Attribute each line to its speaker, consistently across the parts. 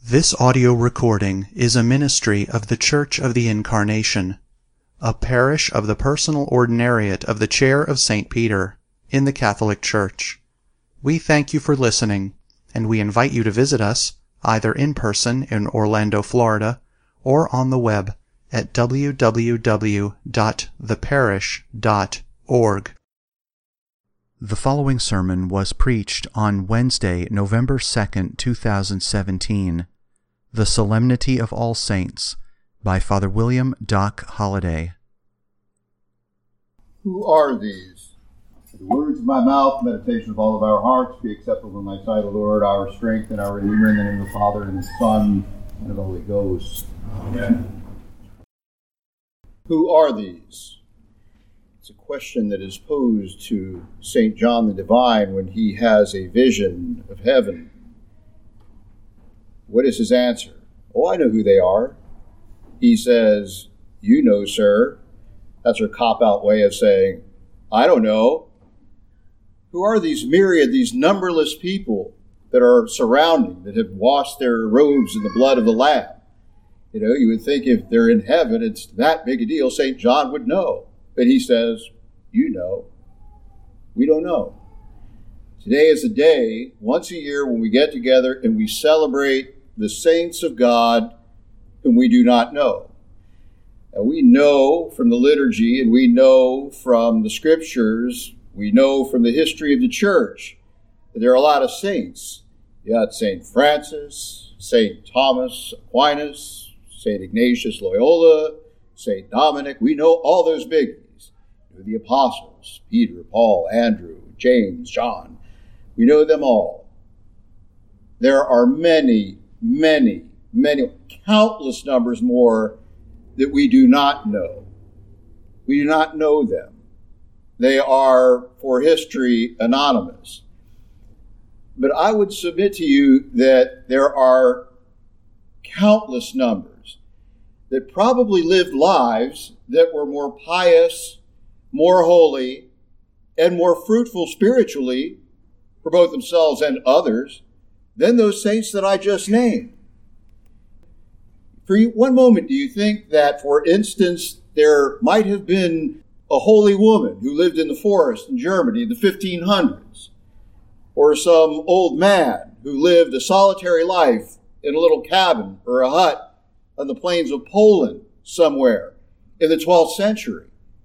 Speaker 1: This audio recording is a ministry of the Church of the Incarnation, a parish of the personal ordinariate of the Chair of St. Peter in the Catholic Church. We thank you for listening, and we invite you to visit us either in person in Orlando, Florida, or on the web at www.theparish.org. The following sermon was preached on Wednesday, November 2nd, 2017, The Solemnity of All Saints, by Father William Doc Holliday.
Speaker 2: Who are these? The words of my mouth, meditation of all of our hearts, be acceptable in thy sight, O Lord, our strength and our Redeemer, in the name of the Father, and the Son, and of the Holy Ghost. Amen. Who are these? It's a question that is posed to St. John the Divine when he has a vision of heaven. What is his answer? Oh, I know who they are. He says, you know, sir. That's her cop-out way of saying, I don't know. Who are these myriad, these numberless people that are surrounding, that have washed their robes in the blood of the Lamb? You know, you would think if they're in heaven, it's that big a deal, St. John would know. But he says, you know. We don't know. Today is a day, once a year, when we get together and we celebrate the saints of God whom we do not know. And we know from the liturgy, and we know from the scriptures, we know from the history of the church, that there are a lot of saints. You got St. Francis, St. Thomas Aquinas, St. Ignatius Loyola, St. Dominic. We know all those biggies. The apostles, Peter, Paul, Andrew, James, John. We know them all. There are many, countless numbers more that we do not know. We do not know them. They are, for history, anonymous. But I would submit to you that there are countless numbers that probably lived lives that were more pious, more holy, and more fruitful spiritually for both themselves and others than those saints that I just named. For one moment, do you think that, for instance, there might have been a holy woman who lived in the forest in Germany in the 1500s, or some old man who lived a solitary life in a little cabin or a hut on the plains of Poland somewhere in the 12th century?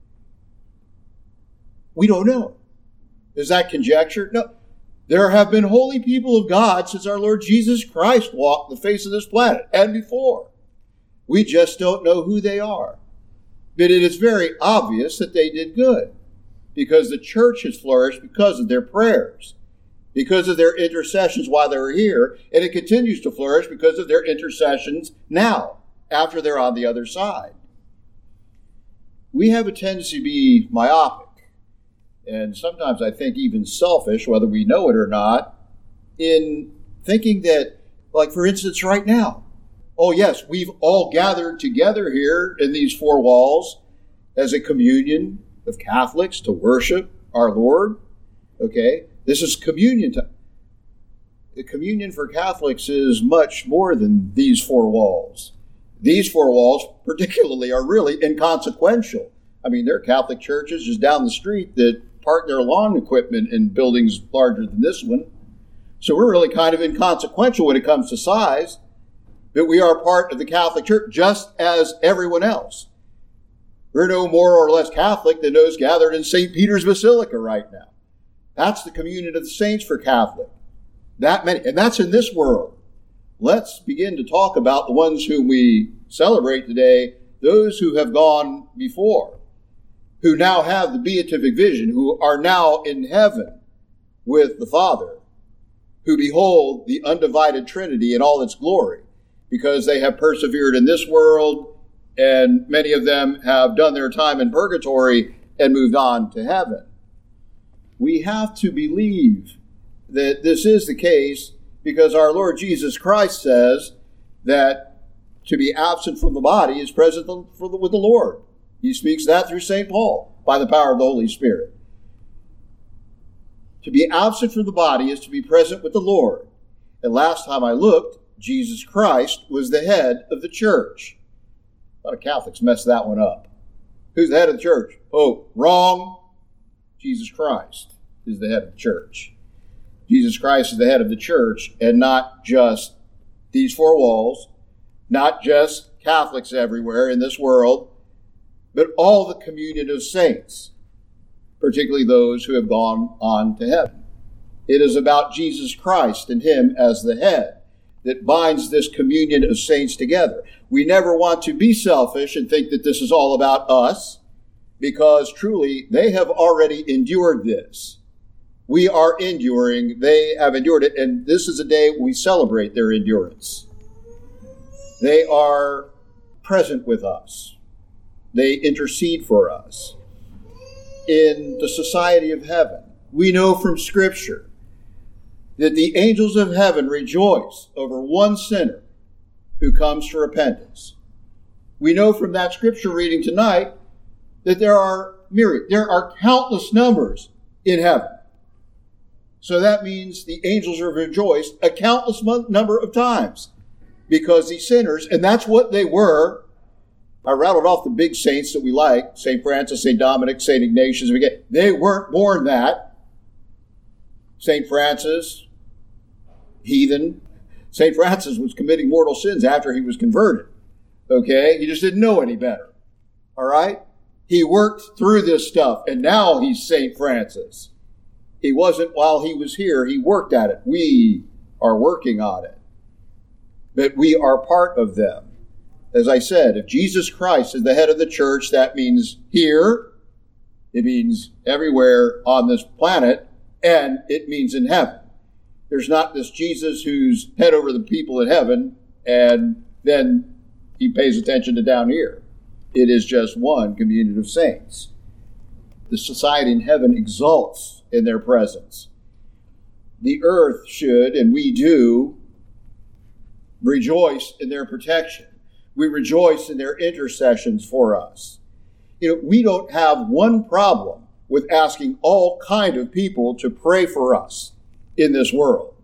Speaker 2: We don't know. Is that conjecture? No. There have been holy people of God since our Lord Jesus Christ walked the face of this planet and before. We just don't know who they are. But it is very obvious that they did good, because the church has flourished because of their prayers, because of their intercessions while they were here, and it continues to flourish because of their intercessions now, after they're on the other side. We have a tendency to be myopic, and sometimes I think even selfish, whether we know it or not, in thinking that, like for instance right now, oh yes, we've all gathered together here in these four walls as a communion of Catholics to worship our Lord. Okay, this is communion time. The communion for Catholics is much more than these four walls. These four walls particularly are really inconsequential. I mean, there are Catholic churches just down the street that park their lawn equipment in buildings larger than this one. So we're really kind of inconsequential when it comes to size, but we are part of the Catholic Church just as everyone else. We're no more or less Catholic than those gathered in St. Peter's Basilica right now. That's the communion of the saints for Catholic. That many, and that's in this world. Let's begin to talk about the ones whom we celebrate today, those who have gone before, who now have the beatific vision, who are now in heaven with the Father, who behold the undivided Trinity in all its glory, because they have persevered in this world, and many of them have done their time in purgatory and moved on to heaven. We have to believe that this is the case because our Lord Jesus Christ says that to be absent from the body is present with the Lord. He speaks that through St. Paul by the power of the Holy Spirit. To be absent from the body is to be present with the Lord. And last time I looked, Jesus Christ was the head of the church. A lot of Catholics mess that one up. Who's the head of the church? Oh, wrong. Jesus Christ is the head of the church. Jesus Christ is the head of the church, and not just these four walls, not just Catholics everywhere in this world, but all the communion of saints, particularly those who have gone on to heaven. It is about Jesus Christ and him as the head that binds this communion of saints together. We never want to be selfish and think that this is all about us, because truly they have already endured this. We are enduring, they have endured it, and this is a day we celebrate their endurance. They are present with us. They intercede for us. In the society of heaven, we know from Scripture that the angels of heaven rejoice over one sinner who comes to repentance. We know from that Scripture reading tonight that there are countless numbers in heaven. So that means the angels are rejoiced a countless number of times because these sinners, and that's what they were. I rattled off the big saints that we like, St. Francis, St. Dominic, St. Ignatius. They weren't born that. St. Francis, heathen. St. Francis was committing mortal sins after he was converted. Okay? He just didn't know any better. All right? He worked through this stuff, and now he's St. Francis. He wasn't while he was here. He worked at it. We are working on it. But we are part of them. As I said, if Jesus Christ is the head of the church, that means here, it means everywhere on this planet, and it means in heaven. There's not this Jesus who's head over the people in heaven, and then he pays attention to down here. It is just one communion of saints. The society in heaven exults in their presence. The earth should, and we do, rejoice in their protection. We rejoice in their intercessions for us. We don't have one problem with asking all kind of people to pray for us in this world.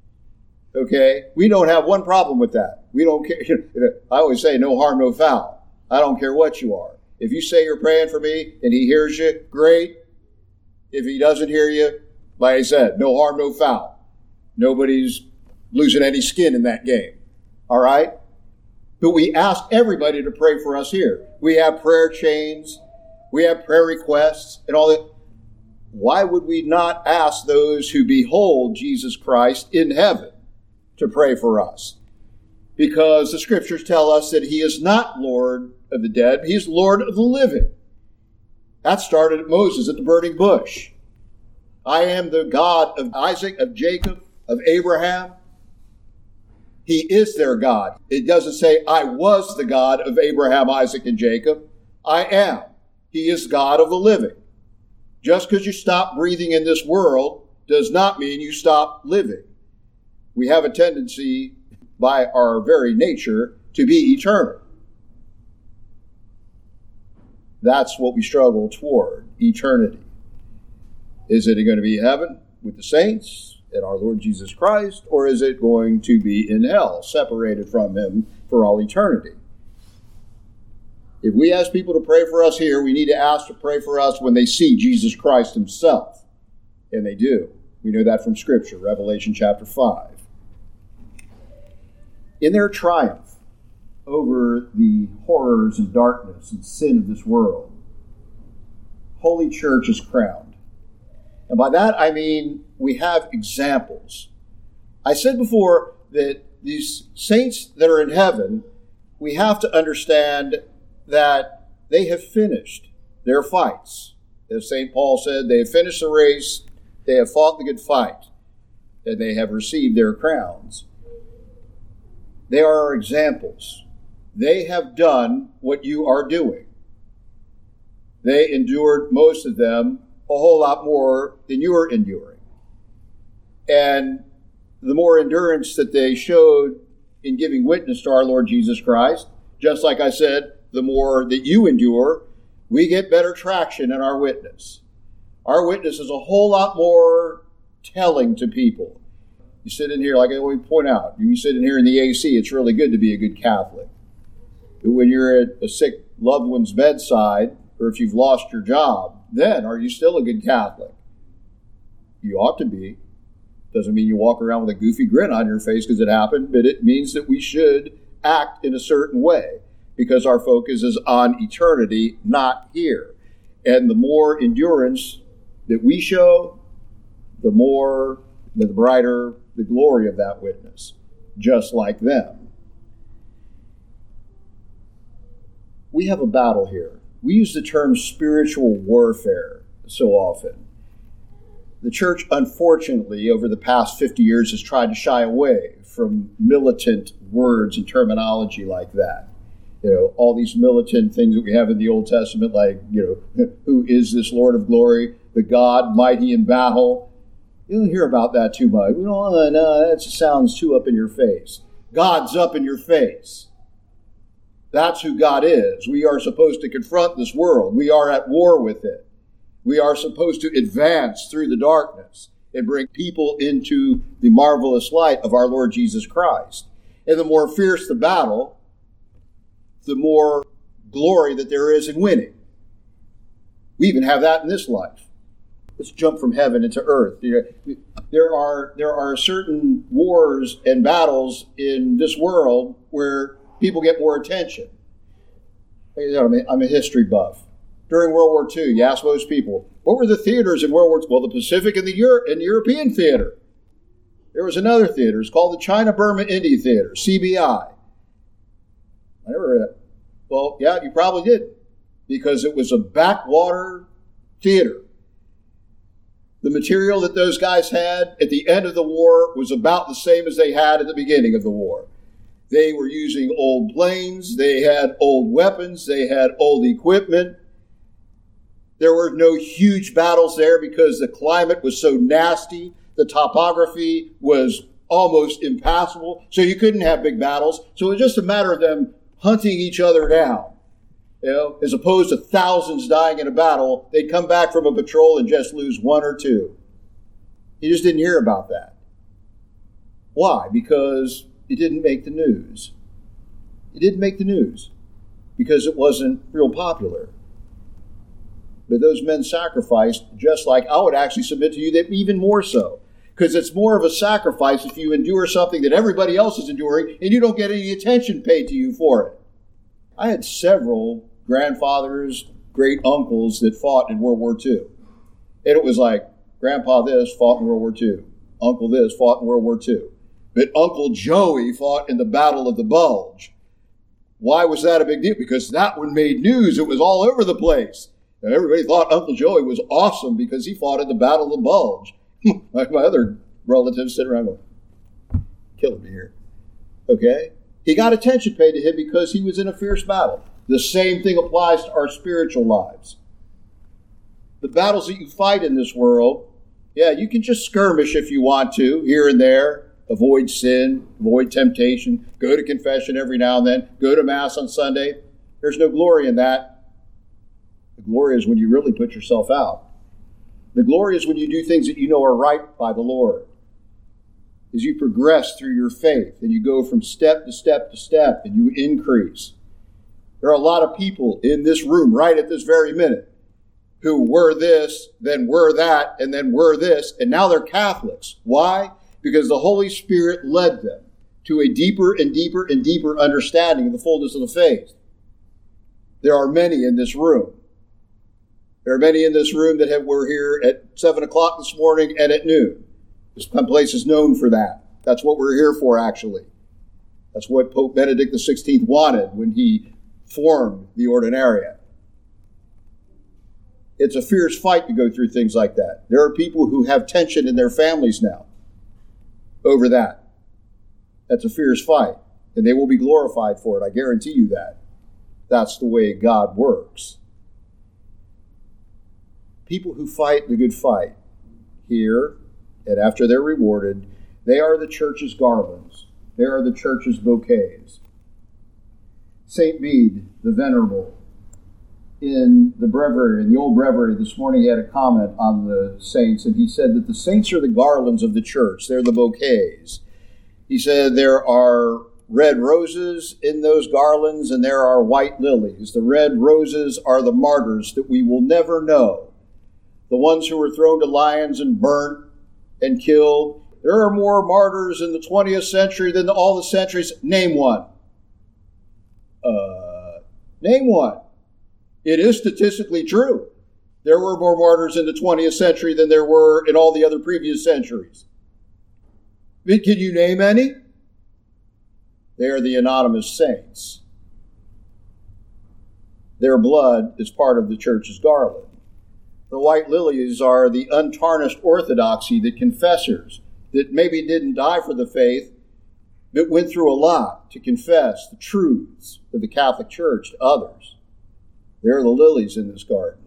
Speaker 2: Okay? We don't have one problem with that. We don't care. I always say no harm, no foul. I don't care what you are. If you say you're praying for me and he hears you, great. If he doesn't hear you, like I said, no harm, no foul. Nobody's losing any skin in that game. All right? But we ask everybody to pray for us here. We have prayer chains. We have prayer requests and all that. Why would we not ask those who behold Jesus Christ in heaven to pray for us? Because the Scriptures tell us that he is not Lord of the dead. He is Lord of the living. That started at Moses at the burning bush. I am the God of Isaac, of Jacob, of Abraham. He is their God. It doesn't say, I was the God of Abraham, Isaac, and Jacob. I am. He is God of the living. Just because you stop breathing in this world does not mean you stop living. We have a tendency, by our very nature, to be eternal. That's what we struggle toward, eternity. Is it going to be heaven with the saints and our Lord Jesus Christ, or is it going to be in hell, separated from him for all eternity? If we ask people to pray for us here, we need to ask to pray for us when they see Jesus Christ himself. And they do. We know that from Scripture, Revelation chapter 5. In their triumph over the horrors and darkness and sin of this world, Holy Church is crowned. And by that I mean we have examples. I said before that these saints that are in heaven, we have to understand that they have finished their fights. As St. Paul said, they have finished the race, they have fought the good fight, and they have received their crowns. They are our examples. They have done what you are doing. They endured, most of them, a whole lot more than you are enduring. And the more endurance that they showed in giving witness to our Lord Jesus Christ, just like I said, the more that you endure, we get better traction in our witness. Our witness is a whole lot more telling to people. You sit in here, like I always point out, you sit in here in the AC, it's really good to be a good Catholic. But when you're at a sick loved one's bedside, or if you've lost your job, then are you still a good Catholic? You ought to be. Doesn't mean you walk around with a goofy grin on your face because it happened, but it means that we should act in a certain way because our focus is on eternity, not here. And the more endurance that we show, the brighter the glory of that witness, just like them. We have a battle here. We use the term spiritual warfare so often. The church, unfortunately, over the past 50 years has tried to shy away from militant words and terminology like that. All these militant things that we have in the Old Testament, like, who is this Lord of glory, the God mighty in battle? You don't hear about that too much. No, that sounds too up in your face. God's up in your face. That's who God is. We are supposed to confront this world. We are at war with it. We are supposed to advance through the darkness and bring people into the marvelous light of our Lord Jesus Christ. And the more fierce the battle, the more glory that there is in winning. We even have that in this life. Let's jump from heaven into earth. There are certain wars and battles in this world where people get more attention. I'm a history buff. During World War II, you ask most people, what were the theaters in World War II? Well, the Pacific and the European theater. There was another theater. It's called the China-Burma-India Theater, CBI. I never heard of that. Well, yeah, you probably did, because it was a backwater theater. The material that those guys had at the end of the war was about the same as they had at the beginning of the war. They were using old planes. They had old weapons. They had old equipment. There were no huge battles there because the climate was so nasty. The topography was almost impassable, so you couldn't have big battles. So it was just a matter of them hunting each other down. As opposed to thousands dying in a battle, they'd come back from a patrol and just lose one or two. You just didn't hear about that. Why? Because it didn't make the news. It didn't make the news because it wasn't real popular. But those men sacrificed, just like I would actually submit to you that even more so. Because it's more of a sacrifice if you endure something that everybody else is enduring and you don't get any attention paid to you for it. I had several grandfathers, great uncles that fought in World War II. And it was like, Grandpa this fought in World War II. Uncle this fought in World War II. But Uncle Joey fought in the Battle of the Bulge. Why was that a big deal? Because that one made news. It was all over the place. And everybody thought Uncle Joey was awesome because he fought in the Battle of the Bulge. Like my other relatives sitting around going, killing me here. Okay? He got attention paid to him because he was in a fierce battle. The same thing applies to our spiritual lives. The battles that you fight in this world, yeah, you can just skirmish if you want to, here and there. Avoid sin, avoid temptation, go to confession every now and then, go to Mass on Sunday. There's no glory in that. The glory is when you really put yourself out. The glory is when you do things that you know are right by the Lord. As you progress through your faith and you go from step to step to step and you increase. There are a lot of people in this room right at this very minute who were this, then were that, and then were this, and now they're Catholics. Why? Because the Holy Spirit led them to a deeper and deeper and deeper understanding of the fullness of the faith. There are many in this room. There are many in this room that were here at 7 o'clock this morning and at noon. This place is known for that. That's what we're here for, actually. That's what Pope Benedict XVI wanted when he formed the Ordinariate. It's a fierce fight to go through things like that. There are people who have tension in their families now over that. That's a fierce fight, and they will be glorified for it. I guarantee you that. That's the way God works. People who fight the good fight here, and after they're rewarded, they are the church's garlands. They are the church's bouquets. St. Bede, the Venerable, in the breviary, in the old breviary this morning, he had a comment on the saints, and he said that the saints are the garlands of the church. They're the bouquets. He said there are red roses in those garlands, and there are white lilies. The red roses are the martyrs that we will never know, the ones who were thrown to lions and burnt and killed. There are more martyrs in the 20th century than all the centuries. Name one. Name one. It is statistically true. There were more martyrs in the 20th century than there were in all the other previous centuries. Can you name any? They are the anonymous saints. Their blood is part of the church's garland. The white lilies are the untarnished orthodoxy, the confessors that maybe didn't die for the faith, but went through a lot to confess the truths of the Catholic Church to others. They're the lilies in this garden.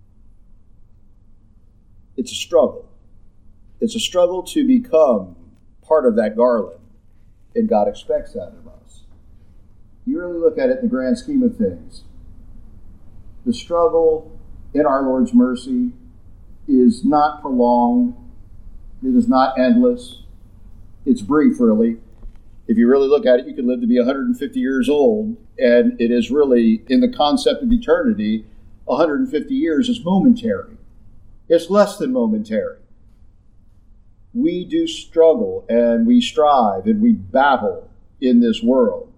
Speaker 2: It's a struggle. It's a struggle to become part of that garland, and God expects that of us. You really look at it in the grand scheme of things. The struggle in our Lord's mercy is not prolonged. It is not endless. It's brief, really. If you really look at it, you could live to be 150 years old, and it is really, in the concept of eternity, 150 years is momentary. It's less than momentary. We do struggle, and we strive, and we battle in this world.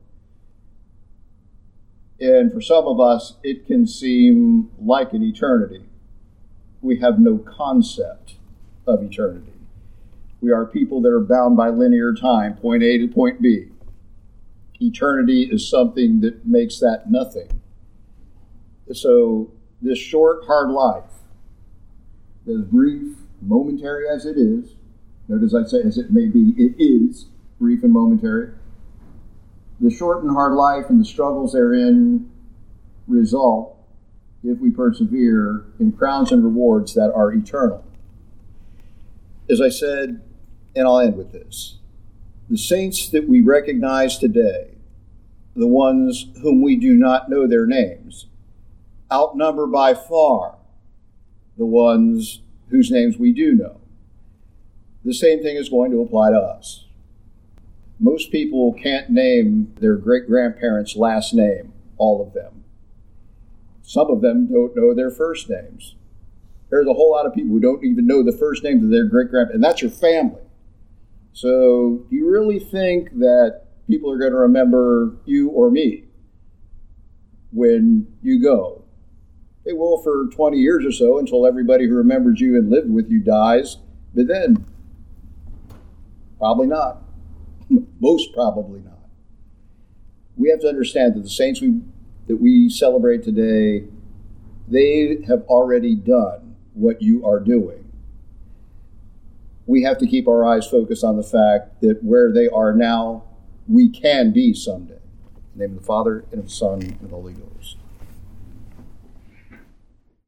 Speaker 2: And for some of us, it can seem like an eternity. We have no concept of eternity. We are people that are bound by linear time, point A to point B. Eternity is something that makes that nothing. So this short, hard life, as brief, momentary as it is, notice I say as it may be, it is brief and momentary. The short and hard life and the struggles therein result, if we persevere, in crowns and rewards that are eternal. As I said, and I'll end with this, the saints that we recognize today, the ones whom we do not know their names, outnumber by far the ones whose names we do know. The same thing is going to apply to us. Most people can't name their great-grandparents' last name, all of them. Some of them don't know their first names. There's a whole lot of people who don't even know the first names of their great-grandparents, and that's your family. So do you really think that people are going to remember you or me when you go? They will for 20 years or so until everybody who remembers you and lived with you dies, but then probably not. Most probably not. We have to understand that the saints that we celebrate today, they have already done what you are doing. We have to keep our eyes focused on the fact that where they are now, we can be someday. In the name of the Father, and of the Son, and of the Holy Ghost.